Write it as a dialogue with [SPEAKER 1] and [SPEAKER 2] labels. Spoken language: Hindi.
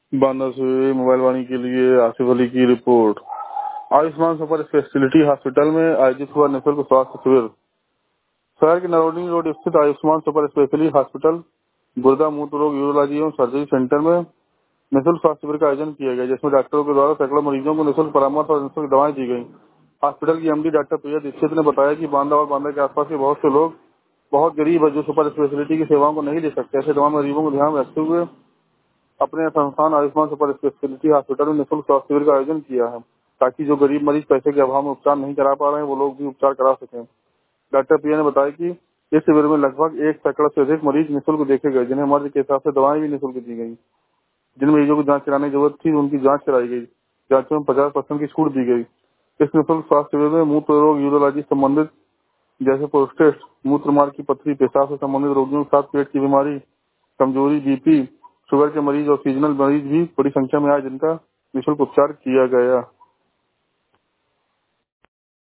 [SPEAKER 1] बांदा से मोबाइल वाणी के लिए आसिफ अली की report. Ayushman super speciality hospital में आयोजित हुआ निःशुल्क स्वास्थ्य शिविर। शहर के नरोनी रोड स्थित आयुष्मान सुपर स्पेशलिटी हॉस्पिटल गुर्दा मूत्र रोग यूरोलॉजी एवं सर्जरी सेंटर में निःशुल्क स्वास्थ्य शिविर का आयोजन किया गया, जिसमें डॉक्टरों के द्वारा सैकड़ों मरीजों को निःशुल्क परामर्श और निःशुल्क दवाएं दी गई। हॉस्पिटल की एमडी डॉक्टर प्रिया दीक्षित ने बताया कि बांदा और बांदा के आसपास के बहुत से लोग बहुत गरीब है जो सुपर स्पेशलिटी की सेवाओं को नहीं ले सकते। ऐसे तमाम गरीबों को ध्यान में रखते हुए अपने संस्थान आयुष्मान सुपर स्पेशलिटी हॉस्पिटल में निःशुल्क स्वास्थ्य शिविर का आयोजन किया है, ताकि जो गरीब मरीज पैसे के अभाव में उपचार नहीं करा पा रहे हैं वो लोग भी उपचार करा सकें। डॉक्टर प्रिया ने बताया कि इस शिविर में लगभग 1 सैकड़ा से अधिक मरीज निःशुल्क देखे गए, जिन्हें मर्ज के हिसाब से दवाएं भी निःशुल्क दी गई। जिन मरीजों को जांच कराने की जरूरत थी उनकी जांच कराई गई। जांचों में 50% की छूट दी गई। इस निःशुल्क स्वास्थ्य शिविर में मूत्र रोग यूरोलॉजी संबंधित जैसे प्रोस्टेट, मूत्र मार्ग की पथरी, पेशाब से संबंधित रोगियों के साथ पेट की बीमारी, कमजोरी, बीपी, शुगर के मरीज और सीजनल मरीज भी बड़ी संख्या में आए, जिनका निःशुल्क उपचार किया गया।